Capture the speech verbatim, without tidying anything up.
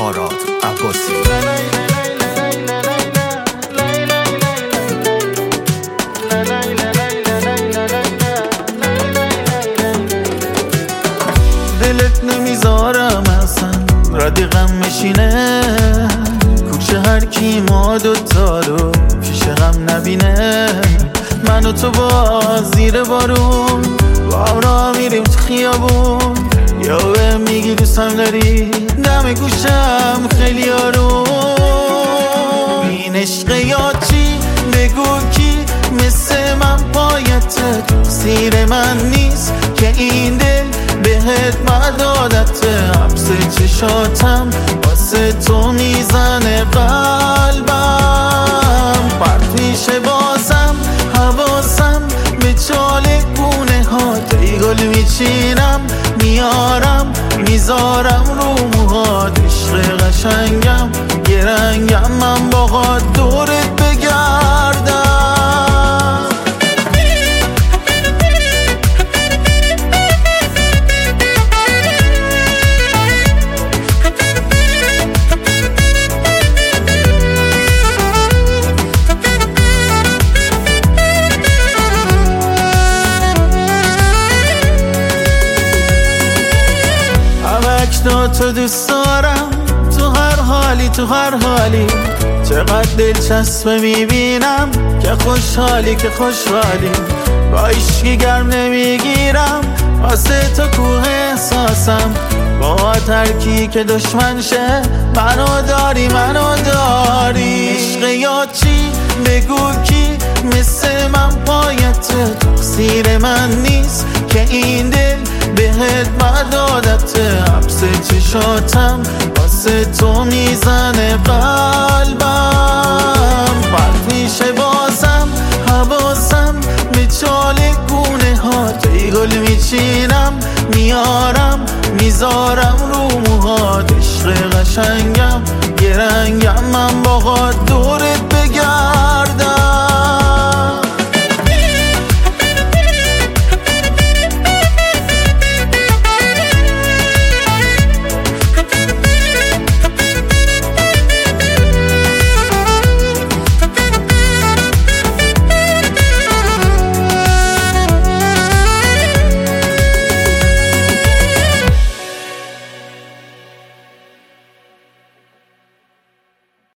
آراد عباسی. دلت نمیذارم اصلا ردیقم میشینه، کوچه هر کی ما دوتا رو پیش غم نبینه. من و تو با زیر بارون با هم را میریم تو خیابون، یا به میگی دوستم داری دم گوشم خیلی آروم. این عشق یا چی بگو کی مثل من پایت تقصیر من نیست که این دل بهت مدادت. حبس چشاتم واسه تو میزنه قلبم، پرت میشه بازم حواسم به چاله گونه ها. تی گل میچینم میارم میذارم رو موهات. عشق قشنگم یه رنگم من باهات دورت بگردم. تو دوست دارم تو هر حالی تو هر حالی. چقدر دلچسبه میبینم که خوشحالی که خوشحالی. با عشقی گرم نمیگیرم واسه تو کوه احساسم. با ترکی که دشمن شه منو داری منو داری. عشق یا چی بگو کی مثل من پایت تقصیر من نیست که این دل بهت مدادت. حبس چشاتم واسه تو میزنه قلبم، پرت میشه بازم حواسم به چاله گونه ها. تی گل میچینم میارم میذارم رو موهات. عشق قشنگم یه رنگم من باهات دور